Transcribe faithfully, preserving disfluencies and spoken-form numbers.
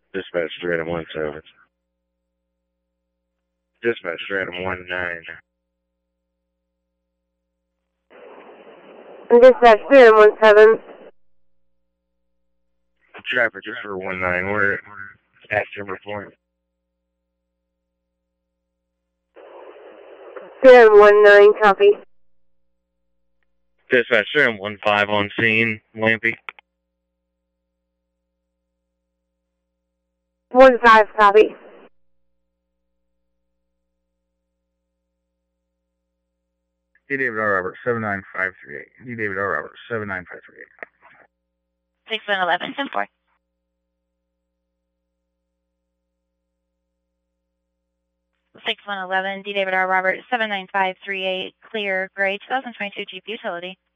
Dispatch three Adam one seven. Dispatch three Adam one nine. Dispatch three Adam one seven. Traffic for one nine. We're at Timber Point. three Adam one nine, copy. Dispatch three Adam one five on scene. Lampy. one five, copy. D. David R. Robert, seven nine five three eight. D. David R. Robert, seven nine five three eight. six one eleven, ten four. six one eleven, D. David R. Robert, seven nine five three eight, clear, gray, twenty twenty-two Jeep Utility.